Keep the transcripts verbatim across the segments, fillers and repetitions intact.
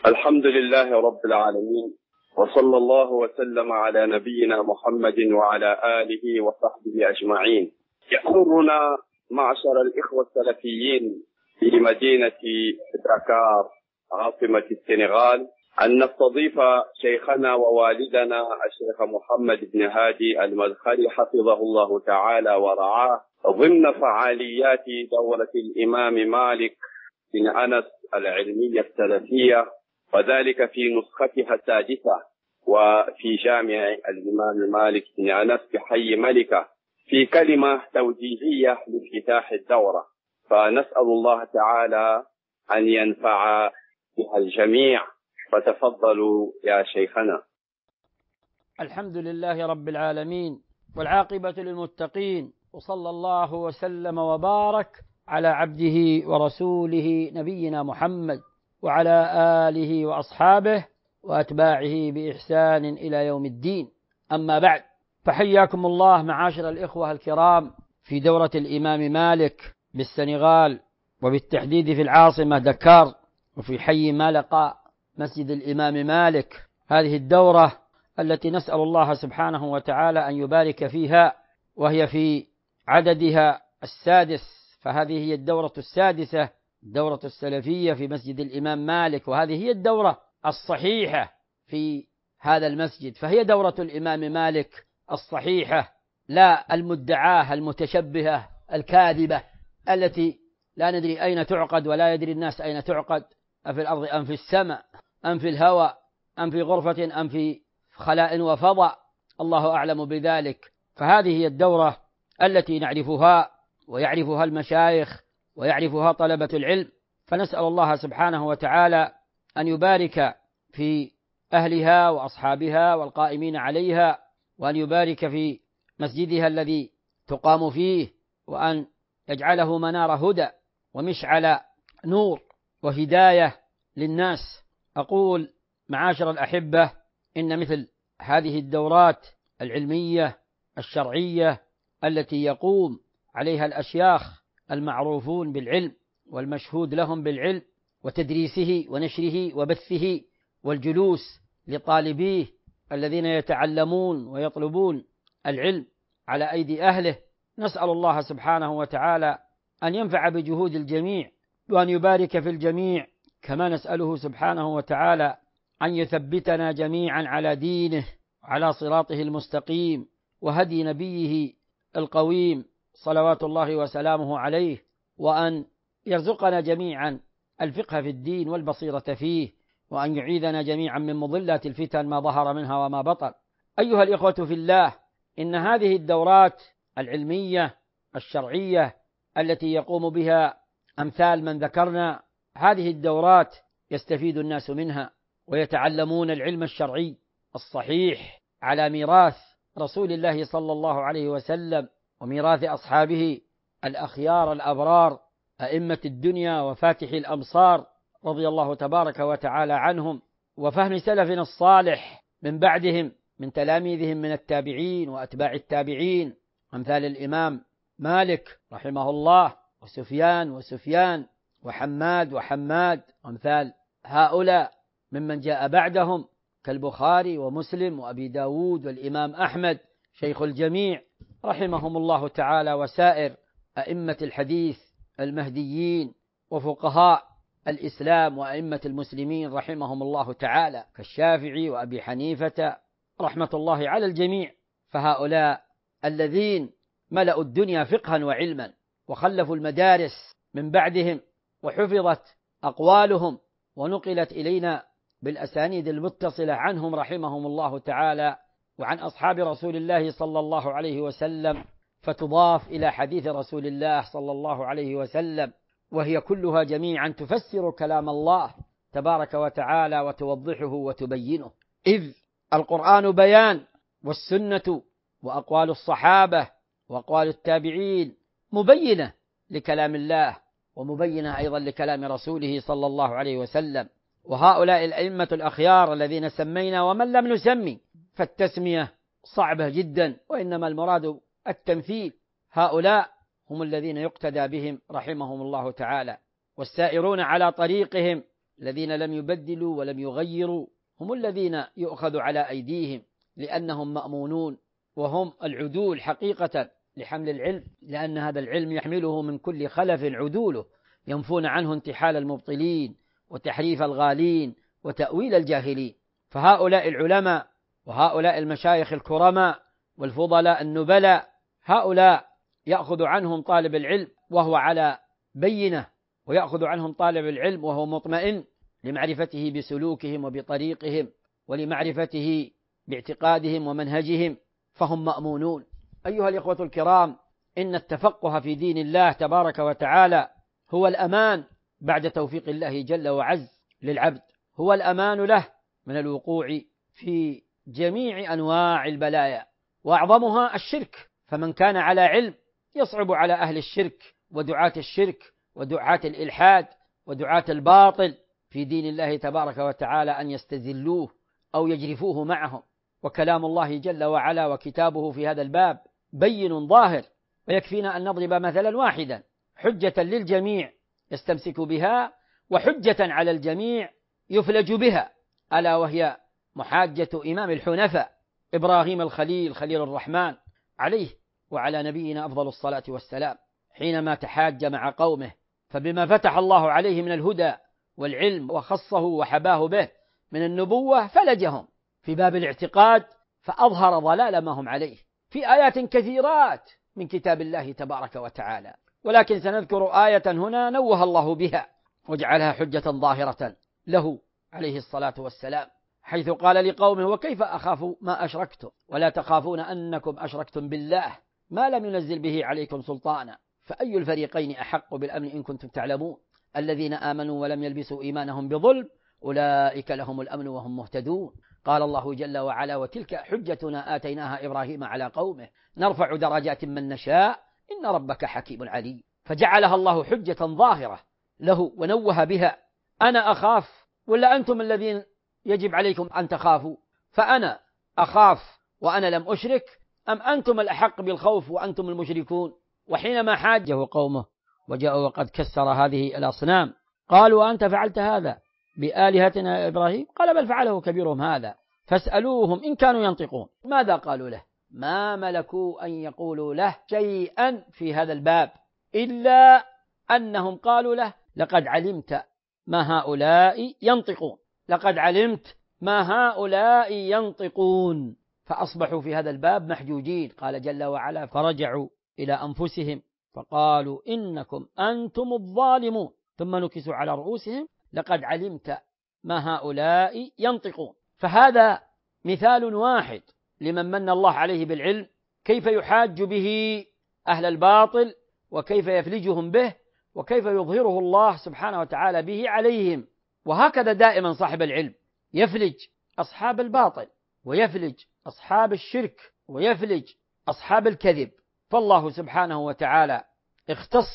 الحمد لله رب العالمين، وصلى الله وسلم على نبينا محمد وعلى آله وصحبه أجمعين. يسرنا معشر الإخوة السلفيين في مدينة دكار عاصمة السنغال أن نستضيف شيخنا ووالدنا الشيخ محمد بن هادي المدخلي حفظه الله تعالى ورعاه ضمن فعاليات دورة الإمام مالك بن أنس العلمية السلفية، وذلك في نسختها السادسة وفي جامع الإمام مالك بن أنس بحي ملكة، في كلمة توجيهية لافتتاح الدورة. فنسأل الله تعالى أن ينفع بها الجميع، فتفضلوا يا شيخنا. الحمد لله رب العالمين، والعاقبة للمتقين، وصلى الله وسلم وبارك على عبده ورسوله نبينا محمد وعلى آله وأصحابه وأتباعه بإحسان إلى يوم الدين. أما بعد، فحياكم الله معاشر الإخوة الكرام في دورة الإمام مالك بالسنغال، وبالتحديد في العاصمة دكار وفي حي ملقا مسجد الإمام مالك. هذه الدورة التي نسأل الله سبحانه وتعالى أن يبارك فيها، وهي في عددها السادس، فهذه هي الدورة السادسة، الدورة السلفية في مسجد الإمام مالك، وهذه هي الدورة الصحيحة في هذا المسجد، فهي دورة الإمام مالك الصحيحة، لا المدعاة المتشبهة الكاذبة التي لا ندري أين تعقد ولا يدري الناس أين تعقد، أفي الأرض أم في السماء أم في الهواء أم في غرفة أم في خلاء وفضاء، الله أعلم بذلك. فهذه هي الدورة التي نعرفها ويعرفها المشايخ ويعرفها طلبة العلم، فنسأل الله سبحانه وتعالى أن يبارك في أهلها وأصحابها والقائمين عليها، وأن يبارك في مسجدها الذي تقام فيه، وأن يجعله منار هدى ومشعل نور وهداية للناس. أقول معاشر الأحبة، إن مثل هذه الدورات العلمية الشرعية التي يقوم عليها الأشياخ المعروفون بالعلم والمشهود لهم بالعلم وتدريسه ونشره وبثه والجلوس لطالبيه الذين يتعلمون ويطلبون العلم على أيدي أهله، نسأل الله سبحانه وتعالى أن ينفع بجهود الجميع وأن يبارك في الجميع، كما نسأله سبحانه وتعالى أن يثبتنا جميعا على دينه وعلى صراطه المستقيم وهدي نبيه القويم صلوات الله وسلامه عليه، وأن يرزقنا جميعا الفقه في الدين والبصيرة فيه، وأن يعيذنا جميعا من مضلات الفتن ما ظهر منها وما بطن. أيها الإخوة في الله، إن هذه الدورات العلمية الشرعية التي يقوم بها أمثال من ذكرنا، هذه الدورات يستفيد الناس منها ويتعلمون العلم الشرعي الصحيح على ميراث رسول الله صلى الله عليه وسلم وميراث أصحابه الأخيار الأبرار أئمة الدنيا وفاتح الأمصار رضي الله تبارك وتعالى عنهم، وفهم سلفنا الصالح من بعدهم من تلاميذهم من التابعين وأتباع التابعين، أمثال الإمام مالك رحمه الله وسفيان وسفيان وحماد وحماد، أمثال هؤلاء ممن جاء بعدهم كالبخاري ومسلم وأبي داود والإمام أحمد شيخ الجميع رحمهم الله تعالى، وسائر أئمة الحديث المهديين وفقهاء الإسلام وأئمة المسلمين رحمهم الله تعالى كالشافعي وأبي حنيفة رحمة الله على الجميع. فهؤلاء الذين ملأوا الدنيا فقها وعلما وخلفوا المدارس من بعدهم، وحفظت أقوالهم ونقلت إلينا بالأسانيد المتصلة عنهم رحمهم الله تعالى وعن أصحاب رسول الله صلى الله عليه وسلم، فتضاف إلى حديث رسول الله صلى الله عليه وسلم، وهي كلها جميعا تفسر كلام الله تبارك وتعالى وتوضحه وتبينه، إذ القرآن بيان، والسنة وأقوال الصحابة وأقوال التابعين مبينة لكلام الله ومبينة أيضا لكلام رسوله صلى الله عليه وسلم. وهؤلاء الأئمة الأخيار الذين سمينا ومن لم نسمي، فالتسمية صعبة جدا، وإنما المراد التمثيل، هؤلاء هم الذين يقتدى بهم رحمهم الله تعالى، والسائرون على طريقهم الذين لم يبدلوا ولم يغيروا هم الذين يؤخذ على أيديهم، لأنهم مأمونون وهم العدول حقيقة لحمل العلم، لأن هذا العلم يحمله من كل خلف عدوله ينفون عنه انتحال المبطلين وتحريف الغالين وتأويل الجاهلين. فهؤلاء العلماء وهؤلاء المشايخ الكرماء والفضلاء النبلاء، هؤلاء يأخذ عنهم طالب العلم وهو على بينة، ويأخذ عنهم طالب العلم وهو مطمئن لمعرفته بسلوكهم وبطريقهم ولمعرفته باعتقادهم ومنهجهم، فهم مأمونون. أيها الإخوة الكرام، إن التفقه في دين الله تبارك وتعالى هو الأمان بعد توفيق الله جل وعز للعبد، هو الأمان له من الوقوع في جميع أنواع البلايا وأعظمها الشرك. فمن كان على علم يصعب على أهل الشرك ودعاة الشرك ودعاة الإلحاد ودعاة الباطل في دين الله تبارك وتعالى أن يستذلوه أو يجرفوه معهم. وكلام الله جل وعلا وكتابه في هذا الباب بين ظاهر، ويكفينا أن نضرب مثلا واحدا حجة للجميع يستمسك بها وحجة على الجميع يفلج بها، ألا وهي محاجة إمام الحنفاء إبراهيم الخليل خليل الرحمن عليه وعلى نبينا أفضل الصلاة والسلام، حينما تحاج مع قومه، فبما فتح الله عليه من الهدى والعلم وخصه وحباه به من النبوة فلجهم في باب الاعتقاد، فأظهر ضلال ما هم عليه في آيات كثيرات من كتاب الله تبارك وتعالى. ولكن سنذكر آية هنا نوه الله بها وجعلها حجة ظاهرة له عليه الصلاة والسلام، حيث قال لقومه: وكيف أخاف ما أشركتم ولا تخافون أنكم أشركتم بالله ما لم ينزل به عليكم سلطانا فأي الفريقين أحق بالأمن إن كنتم تعلمون الذين آمنوا ولم يلبسوا إيمانهم بظلم أولئك لهم الأمن وهم مهتدون. قال الله جل وعلا: وتلك حجتنا آتيناها إبراهيم على قومه نرفع درجات من نشاء إن ربك حكيم عليم. فجعلها الله حجة ظاهرة له ونوه بها. أنا أخاف ولا أنتم الذين يجب عليكم أن تخافوا؟ فأنا أخاف وأنا لم أشرك أم أنتم الأحق بالخوف وأنتم المشركون؟ وحينما حاجه قومه وجاءوا وقد كسر هذه الأصنام قالوا: أنت فعلت هذا بآلهتنا يا إبراهيم؟ قال: بل فعله كبيرهم هذا فاسألوهم إن كانوا ينطقون. ماذا قالوا له؟ ما ملكوا أن يقولوا له شيئا في هذا الباب إلا أنهم قالوا له: لقد علمت ما هؤلاء ينطقون، لقد علمت ما هؤلاء ينطقون. فأصبحوا في هذا الباب محجوجين. قال جل وعلا: فرجعوا إلى أنفسهم فقالوا إنكم أنتم الظالمون، ثم نكسوا على رؤوسهم لقد علمت ما هؤلاء ينطقون. فهذا مثال واحد لمن من الله عليه بالعلم، كيف يحاج به أهل الباطل وكيف يفلجهم به وكيف يظهره الله سبحانه وتعالى به عليهم. وهكذا دائما صاحب العلم يفلج أصحاب الباطل ويفلج أصحاب الشرك ويفلج أصحاب الكذب. فالله سبحانه وتعالى اختص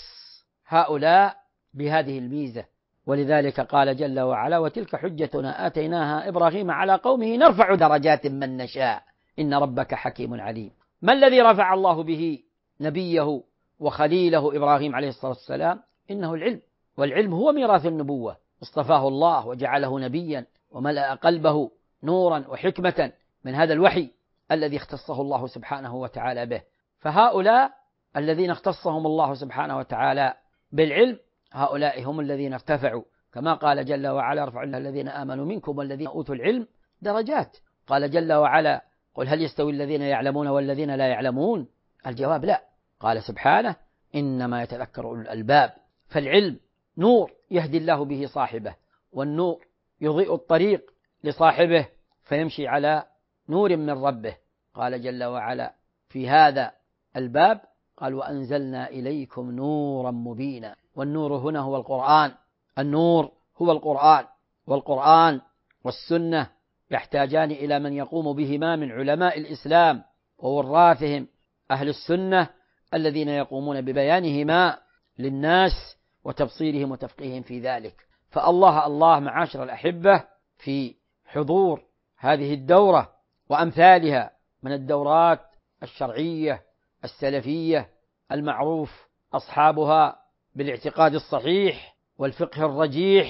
هؤلاء بهذه الميزة، ولذلك قال جل وعلا: وتلك حجتنا آتيناها إبراهيم على قومه نرفع درجات من نشاء إن ربك حكيم عليم. ما الذي رفع الله به نبيه وخليله إبراهيم عليه الصلاة والسلام؟ إنه العلم، والعلم هو ميراث النبوة، اصطفاه الله وجعله نبيا وملأ قلبه نورا وحكمة من هذا الوحي الذي اختصه الله سبحانه وتعالى به. فهؤلاء الذين اختصهم الله سبحانه وتعالى بالعلم هؤلاء هم الذين ارتفعوا، كما قال جل وعلا: ارفع الذين آمنوا منكم والذين أوتوا العلم درجات. قال جل وعلا: قل هل يستوي الذين يعلمون والذين لا يعلمون؟ الجواب لا. قال سبحانه: إنما يتذكر أولو الألباب. فالعلم نور يهدي الله به صاحبه، والنور يضيء الطريق لصاحبه فيمشي على نور من ربه. قال جل وعلا في هذا الباب: قال: وأنزلنا إليكم نورا مبينا. والنور هنا هو القرآن، النور هو القرآن، والقرآن والسنة يحتاجان إلى من يقوم بهما من علماء الإسلام ووراثهم أهل السنة الذين يقومون ببيانهما للناس وتبصيرهم وتفقيههم في ذلك. فالله الله معاشر الأحبة في حضور هذه الدورة وأمثالها من الدورات الشرعية السلفية المعروف أصحابها بالاعتقاد الصحيح والفقه الرجيح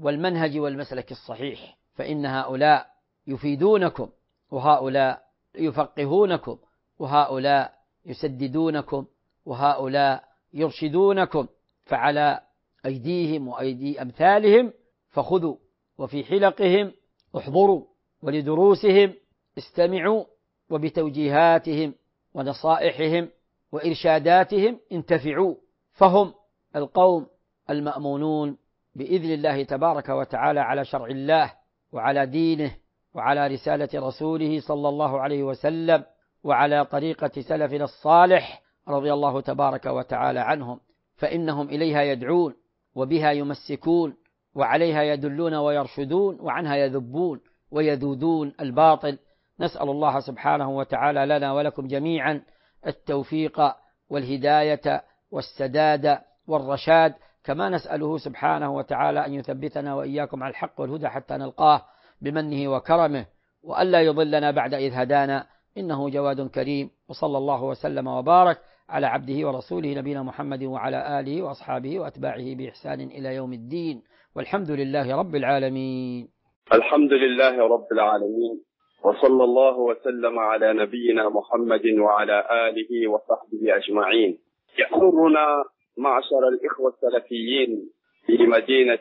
والمنهج والمسلك الصحيح، فإن هؤلاء يفيدونكم، وهؤلاء يفقهونكم، وهؤلاء يسددونكم، وهؤلاء يرشدونكم، فعلى أيديهم وأيدي أمثالهم فخذوا، وفي حلقهم احضروا، ولدروسهم استمعوا، وبتوجيهاتهم ونصائحهم وإرشاداتهم انتفعوا، فهم القوم المأمونون بإذن الله تبارك وتعالى على شرع الله وعلى دينه وعلى رسالة رسوله صلى الله عليه وسلم وعلى طريقة سلفنا الصالح رضي الله تبارك وتعالى عنهم، فإنهم إليها يدعون وبها يمسكون وعليها يدلون ويرشدون وعنها يذبون ويذودون الباطل. نسأل الله سبحانه وتعالى لنا ولكم جميعا التوفيق والهداية والسداد والرشاد، كما نسأله سبحانه وتعالى أن يثبتنا وإياكم على الحق والهدى حتى نلقاه بمنه وكرمه، وألا يضلنا بعد إذ هدانا، إنه جواد كريم. وصلى الله وسلم وبارك على عبده ورسوله نبينا محمد وعلى آله وأصحابه وأتباعه بإحسان إلى يوم الدين، والحمد لله رب العالمين. الحمد لله رب العالمين، وصلى الله وسلم على نبينا محمد وعلى آله وصحبه أجمعين. يسرنا معشر الإخوة السلفيين في مدينة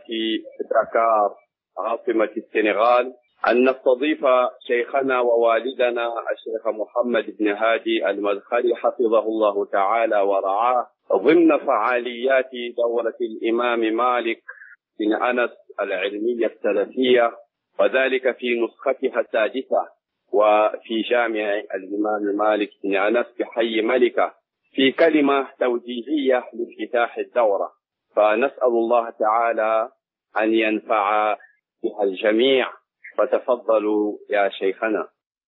دكار عاصمة السنغال أن نستضيف شيخنا ووالدنا الشيخ محمد بن هادي المدخلي حفظه الله تعالى ورعاه ضمن فعاليات دورة الإمام مالك بن أنس العلمية السلفية، وذلك في نسختها السادسة وفي جامع الإمام مالك بن أنس بحي ملكة، في كلمة توجيهية لافتتاح الدورة، فنسأل الله تعالى أن ينفع بها الجميع، فتفضلوا يا شيخنا.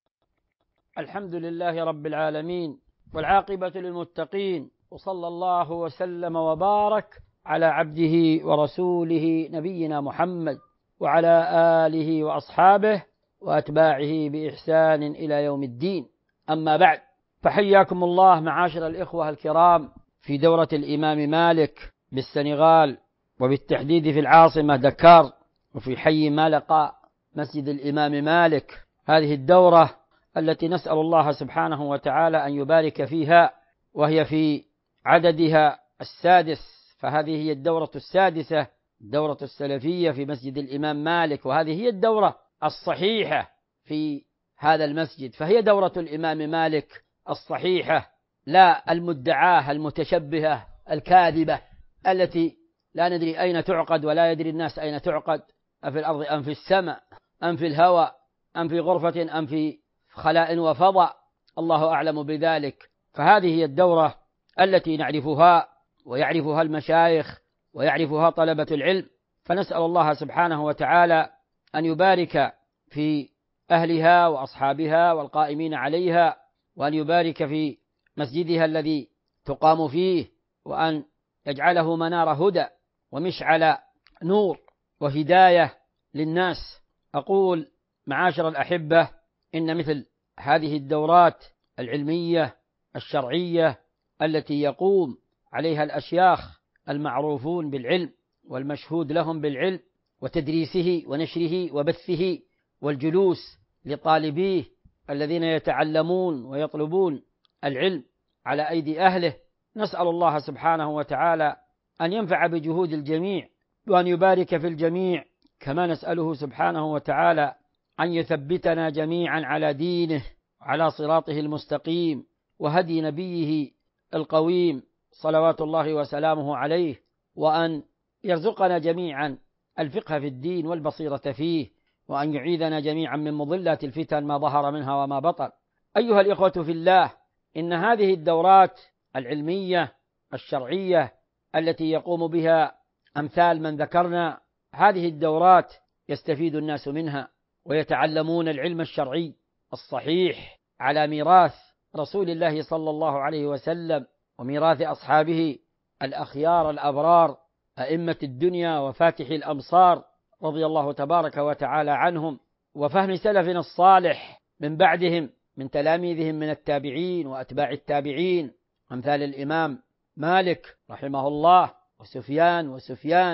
الحمد لله رب العالمين، والعاقبة للمتقين، وصلى الله وسلم وبارك على عبده ورسوله نبينا محمد وعلى آله وأصحابه وأتباعه بإحسان إلى يوم الدين. أما بعد، فحياكم الله معاشر الإخوة الكرام في دورة الإمام مالك بالسنغال، وبالتحديد في العاصمة دكار، وفي حي مالقا مسجد الإمام مالك. هذه الدورة التي نسأل الله سبحانه وتعالى أن يبارك فيها، وهي في عددها السادس، فهذه هي الدورة السادسة، الدورة السلفية في مسجد الإمام مالك، وهذه هي الدورة الصحيحة في هذا المسجد، فهي دورة الإمام مالك الصحيحة، لا المدعاة المتشبهة الكاذبة التي لا ندري أين تعقد ولا يدري الناس أين تعقد، أفي الأرض أم في السماء أم في الهواء أم في غرفة أم في خلاء وفضاء، الله أعلم بذلك. فهذه هي الدورة التي نعرفها ويعرفها المشايخ ويعرفها طلبة العلم، فنسأل الله سبحانه وتعالى أن يبارك في أهلها وأصحابها والقائمين عليها، وأن يبارك في مسجدها الذي تقام فيه، وأن يجعله منار هدى ومشعل نور وهداية للناس. أقول معاشر الأحبة، إن مثل هذه الدورات العلمية الشرعية التي يقوم عليها الأشياخ المعروفون بالعلم والمشهود لهم بالعلم وتدريسه ونشره وبثه والجلوس لطالبيه الذين يتعلمون ويطلبون العلم على أيدي أهله، نسأل الله سبحانه وتعالى أن ينفع بجهود الجميع وأن يبارك في الجميع، كما نسأله سبحانه وتعالى أن يثبتنا جميعا على دينه وعلى صراطه المستقيم وهدي نبيه القويم صلوات الله وسلامه عليه، وأن يرزقنا جميعا الفقه في الدين والبصيرة فيه، وأن يعيذنا جميعا من مضلات الفتن ما ظهر منها وما بطن. أيها الإخوة في الله، إن هذه الدورات العلمية الشرعية التي يقوم بها أمثال من ذكرنا، هذه الدورات يستفيد الناس منها ويتعلمون العلم الشرعي الصحيح على ميراث رسول الله صلى الله عليه وسلم وميراث أصحابه الأخيار الأبرار أئمة الدنيا وفاتح الأمصار رضي الله تبارك وتعالى عنهم، وفهم سلفنا الصالح من بعدهم من تلاميذهم من التابعين وأتباع التابعين، أمثال الإمام مالك رحمه الله وسفيان وسفيان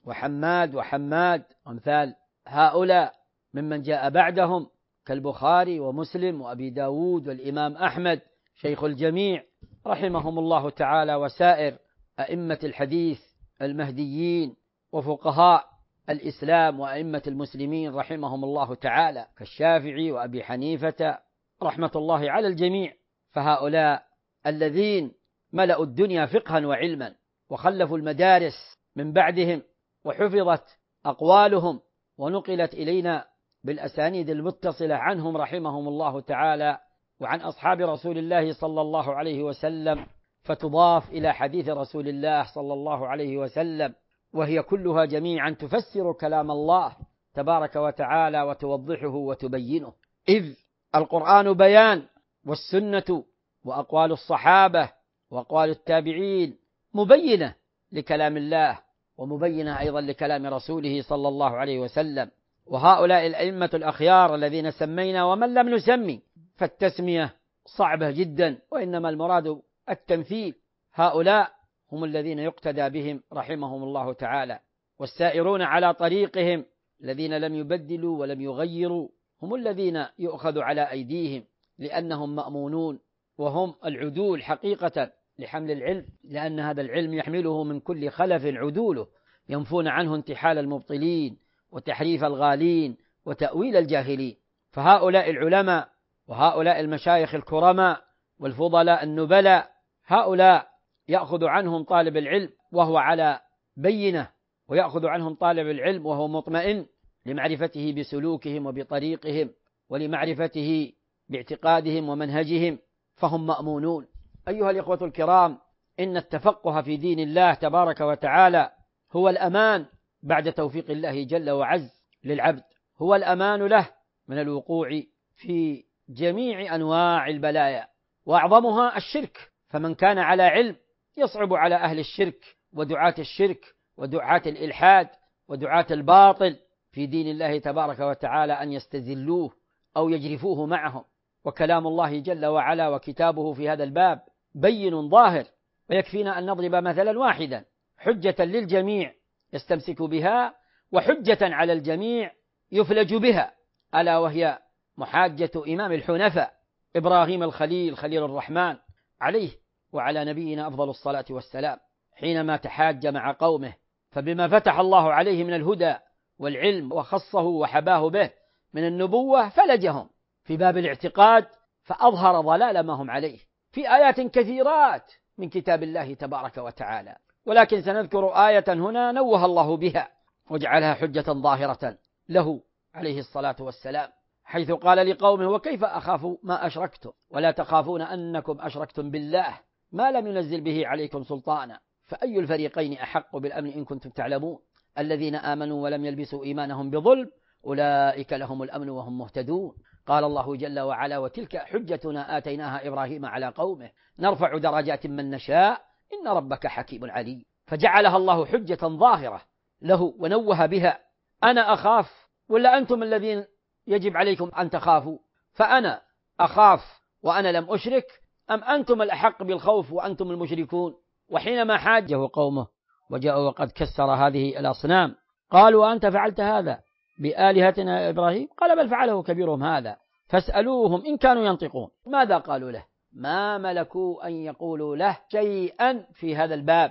وحماد وحماد أمثال هؤلاء ممن جاء بعدهم كالبخاري ومسلم وأبي داود والإمام أحمد شيخ الجميع رحمهم الله تعالى، وسائر أئمة الحديث المهديين وفقهاء الإسلام وأئمة المسلمين رحمهم الله تعالى كالشافعي وأبي حنيفة رحمة الله على الجميع. فهؤلاء الذين ملأوا الدنيا فقها وعلما وخلفوا المدارس من بعدهم وحفظت أقوالهم ونقلت إلينا بالأسانيد المتصلة عنهم رحمهم الله تعالى وعن أصحاب رسول الله صلى الله عليه وسلم، فتضاف إلى حديث رسول الله صلى الله عليه وسلم، وهي كلها جميعا تفسر كلام الله تبارك وتعالى وتوضحه وتبينه، إذ القرآن بيان، والسنة وأقوال الصحابة وأقوال التابعين مبينة لكلام الله ومبينة أيضا لكلام رسوله صلى الله عليه وسلم. وهؤلاء الأئمة الأخيار الذين سمينا ومن لم نسمي، فالتسمية صعبة جدا، وإنما المراد التمثيل. هؤلاء هم الذين يقتدى بهم رحمهم الله تعالى، والسائرون على طريقهم الذين لم يبدلوا ولم يغيروا هم الذين يؤخذ على أيديهم، لأنهم مأمونون وهم العدول حقيقة لحمل العلم، لأن هذا العلم يحمله من كل خلف عدوله ينفون عنه انتحال المبطلين وتحريف الغالين وتأويل الجاهلين. فهؤلاء العلماء وهؤلاء المشايخ الكرماء والفضلاء النبلاء، هؤلاء يأخذ عنهم طالب العلم وهو على بينة، ويأخذ عنهم طالب العلم وهو مطمئن لمعرفته بسلوكهم وبطريقهم ولمعرفته باعتقادهم ومنهجهم، فهم مأمونون. أيها الإخوة الكرام، إن التفقه في دين الله تبارك وتعالى هو الأمان بعد توفيق الله جل وعز للعبد، هو الأمان له من الوقوع في جميع أنواع البلايا، وأعظمها الشرك. فمن كان على علم يصعب على أهل الشرك ودعاة الشرك ودعاة الإلحاد ودعاة الباطل في دين الله تبارك وتعالى أن يستذلوه أو يجرفوه معهم. وكلام الله جل وعلا وكتابه في هذا الباب بين ظاهر، ويكفينا أن نضرب مثلا واحدا حجة للجميع يستمسك بها، وحجة على الجميع يفلج بها، ألا وهي محاجة إمام الحنفاء إبراهيم الخليل خليل الرحمن عليه وعلى نبينا أفضل الصلاة والسلام، حينما تحاج مع قومه، فبما فتح الله عليه من الهدى والعلم وخصه وحباه به من النبوة فلجهم في باب الاعتقاد، فأظهر ضلال ما هم عليه في آيات كثيرات من كتاب الله تبارك وتعالى. ولكن سنذكر آية هنا نوه الله بها وجعلها حجة ظاهرة له عليه الصلاة والسلام، حيث قال لقومه: وكيف أخاف ما أشركتم ولا تخافون أنكم أشركتم بالله ما لم ينزل به عليكم سلطانا فأي الفريقين أحق بالأمن إن كنتم تعلمون الذين آمنوا ولم يلبسوا إيمانهم بظلم أولئك لهم الأمن وهم مهتدون. قال الله جل وعلا: وتلك حجتنا آتيناها إبراهيم على قومه نرفع درجات من نشاء إن ربك حكيم عليم. فجعلها الله حجة ظاهرة له ونوه بها. أنا أخاف ولا أنتم الذين يجب عليكم أن تخافوا؟ فأنا أخاف وأنا لم أشرك، أم أنتم الأحق بالخوف وأنتم المشركون؟ وحينما حاجه قومه وجاءوا وقد كسر هذه الأصنام قالوا: أنت فعلت هذا بآلهتنا يا إبراهيم؟ قال: بل فعله كبيرهم هذا فاسألوهم إن كانوا ينطقون. ماذا قالوا له؟ ما ملكوا أن يقولوا له شيئا في هذا الباب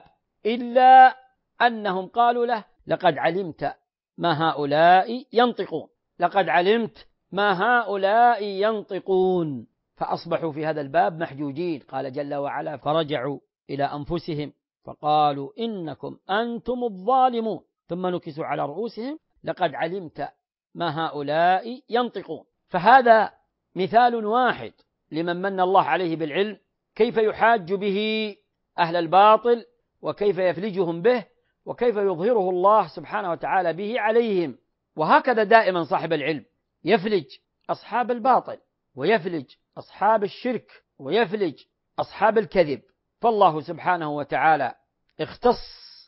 إلا أنهم قالوا له: لقد علمت ما هؤلاء ينطقون، لقد علمت ما هؤلاء ينطقون. فأصبحوا في هذا الباب محجوجين. قال جل وعلا: فرجعوا إلى أنفسهم فقالوا إنكم أنتم الظالمون، ثم نكسوا على رؤوسهم لقد علمت ما هؤلاء ينطقون. فهذا مثال واحد لمن من الله عليه بالعلم، كيف يحاج به أهل الباطل وكيف يفلجهم به وكيف يظهره الله سبحانه وتعالى به عليهم. وهكذا دائما صاحب العلم يفلج أصحاب الباطل ويفلج أصحاب الشرك ويفلج أصحاب الكذب. فالله سبحانه وتعالى اختص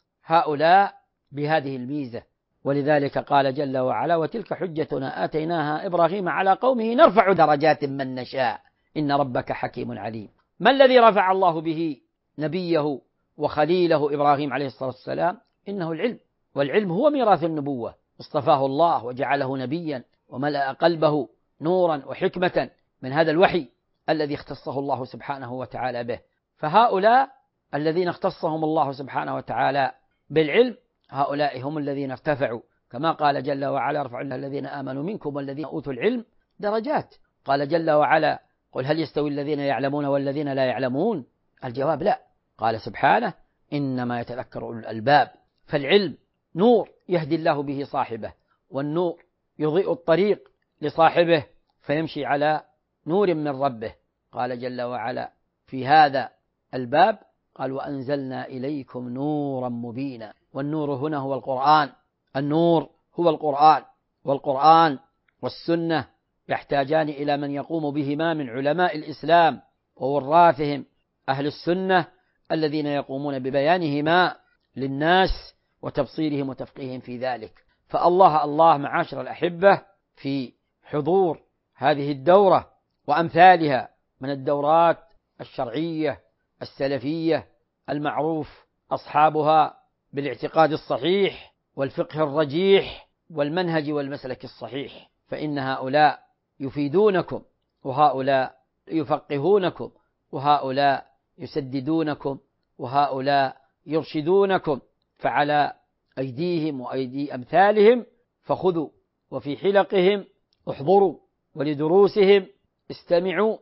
هؤلاء بهذه الميزة، ولذلك قال جل وعلا: وتلك حجتنا آتيناها إبراهيم على قومه نرفع درجات من نشاء إن ربك حكيم عليم. ما الذي رفع الله به نبيه وخليله إبراهيم عليه الصلاة والسلام؟ إنه العلم والعلم هو ميراث النبوة، اصطفاه الله وجعله نبيا وملأ قلبه نورا وحكمة من هذا الوحي الذي اختصه الله سبحانه وتعالى به. فهؤلاء الذين اختصهم الله سبحانه وتعالى بالعلم هؤلاء هم الذين ارتفعوا، كما قال جل وعلا: ارفع الذين آمنوا منكم والذين أوتوا العلم درجات. قال جل وعلا: قل هل يستوي الذين يعلمون والذين لا يعلمون؟ الجواب لا. قال سبحانه: إنما يتذكر أولو الألباب. فالعلم نور يهدي الله به صاحبه، والنور يضيء الطريق لصاحبه فيمشي على نور من ربه. قال جل وعلا في هذا الباب: قال: وأنزلنا إليكم نورا مبينا. والنور هنا هو القرآن، النور هو القرآن، والقرآن والسنة يحتاجان إلى من يقوم بهما من علماء الإسلام ووراثهم أهل السنة الذين يقومون ببيانهما للناس وتبصيرهم وتفقيههم في ذلك. فالله الله معاشر الأحبة في حضور هذه الدورة وأمثالها من الدورات الشرعية السلفية المعروف أصحابها بالاعتقاد الصحيح والفقه الرجيح والمنهج والمسلك الصحيح، فإن هؤلاء يفيدونكم، وهؤلاء يفقهونكم، وهؤلاء يسددونكم، وهؤلاء يرشدونكم. فعلى أيديهم وأيدي أمثالهم فخذوا، وفي حلقهم احضروا، ولدروسهم استمعوا،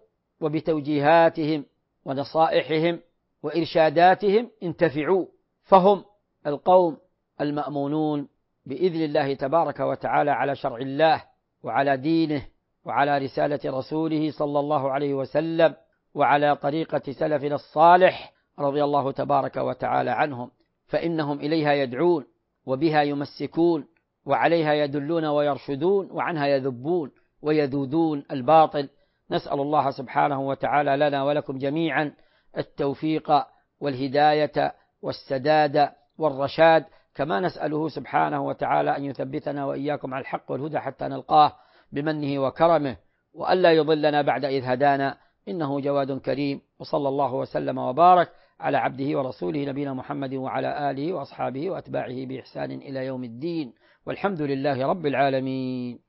وبتوجيهاتهم ونصائحهم وإرشاداتهم انتفعوا، فهم القوم المأمونون بإذن الله تبارك وتعالى على شرع الله وعلى دينه وعلى رسالة رسوله صلى الله عليه وسلم وعلى طريقة سلفنا الصالح رضي الله تبارك وتعالى عنهم، فإنهم إليها يدعون وبها يمسكون وعليها يدلون ويرشدون وعنها يذبون ويذودون الباطل. نسأل الله سبحانه وتعالى لنا ولكم جميعا التوفيق والهداية والسداد والرشاد، كما نسأله سبحانه وتعالى أن يثبتنا وإياكم على الحق والهدى حتى نلقاه بمنه وكرمه، وألا يضلنا بعد إذ هدانا، إنه جواد كريم. وصلى الله وسلم وبارك على عبده ورسوله نبينا محمد وعلى آله وأصحابه وأتباعه بإحسان إلى يوم الدين، والحمد لله رب العالمين.